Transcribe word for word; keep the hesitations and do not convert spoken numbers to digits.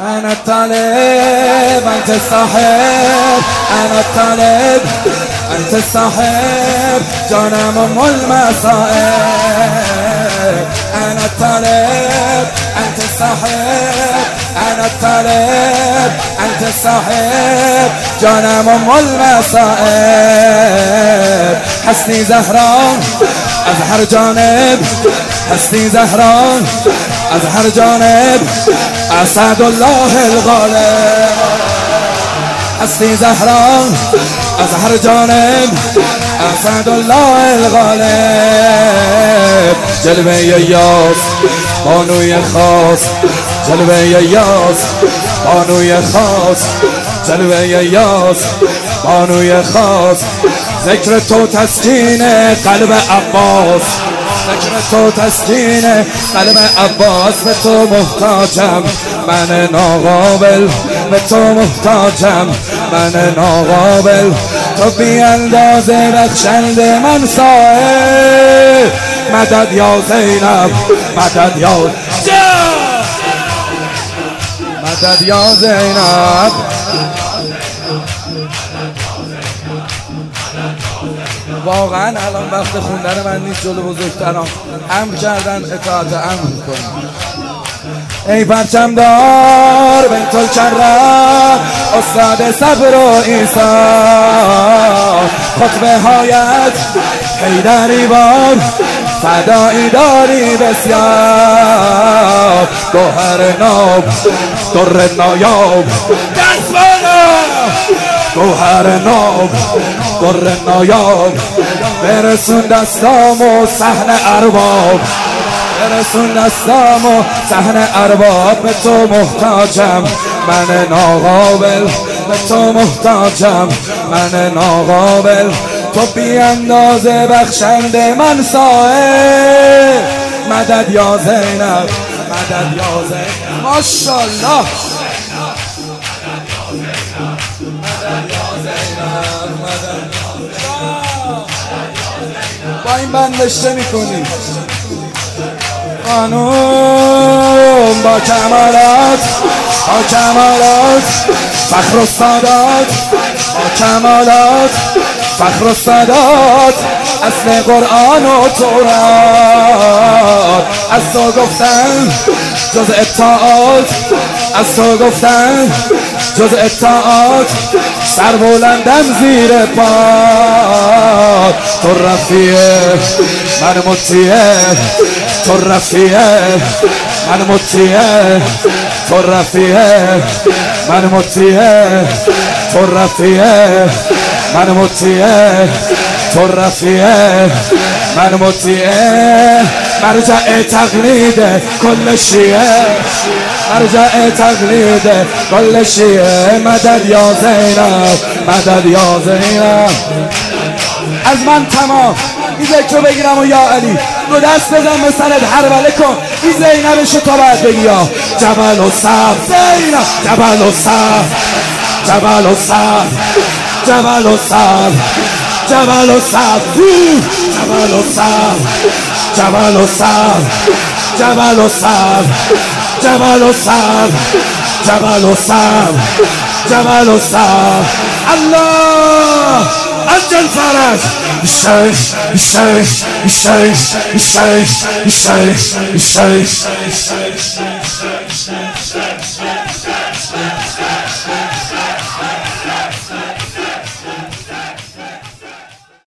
أنا الطالب أنت الصاحب، أنا الطالب أنت الصاحب، جانم أم المصائب. أنا الطالب أنت الصاحب، أنا الطالب أنت الصاحب، جانم أم المصائب. حسني زهران أزهر جانب، حسني زهران أزهر جانب، أسعد الله الغالب. حسني زهران أزهر جانب، أسعد الله الغالب. جلوه یاس بانوی خاص، جلوه یاس بانوی خاص، جلوه یاس بانوی خاص. ذکر تو تسکین قلب عباس، ذکر تو تسکین قلب عباس. به تو محتاجم من ناقابل، به تو محتاجم من ناقابل. تو بی اندازه بخشنده من صاحب. مدد یا زینب، مدد یا مدد یا زینب. واقعا الان وقت خوندن من نیست، جلو بزرگتران امر کردن اطاعت امر کنم. ای پرچم دار بنت الکرم، استاد صبر و ایثار، خطبه هایت حیدری بار، فدایی داری بسیار. گوهر ناب در نایاب، دست بالا. گوهر ناب در نایاب، برسون دستامو صحن ارباب، برسون دستامو صحن ارباب. به تو محتاجم من ناقابل، به تو محتاجم من ناقابل. تو بی اندازه بخشنده من صاحب. مدد یا زینب، مدد یا زینب. ماشاءالله. با این بند رشته میکنیم. خانوم با کمالات، با کمالات، فخر و سادات، با کمالات، فخر و سادات. اصل قرآن و تورات از تو گفتن جز اطاعات، از تو گفتن جز اطاعات. سر بلندم زیر پات. تو رفیه من مطیعه، تو رفیه من مطیعه، تو رفیه من مطیعه، تو رفیه من مطیعه، تو رفیه من مطیعه. مرجع تقلید کل شیعه، مرجع تقلید کل شیعه. مدد یا زینب، مدد یا زینب. از من تمام. این ذکر بگیرم و یا علی دو دست بزن به سرت هربله کن. این زینبشو تا باید بگی یا جبل و صف زینب، جبل و صف، جبل و صف، جبل و صف، جبل و صف، جبل و صف، جبل و صف، جبل و صف، جبل و صف، جبل و صف، جبل و صف. الله انجل فرج. الشيخ الشيخ الشيخ الشيخ الشيخ الشيخ الشيخ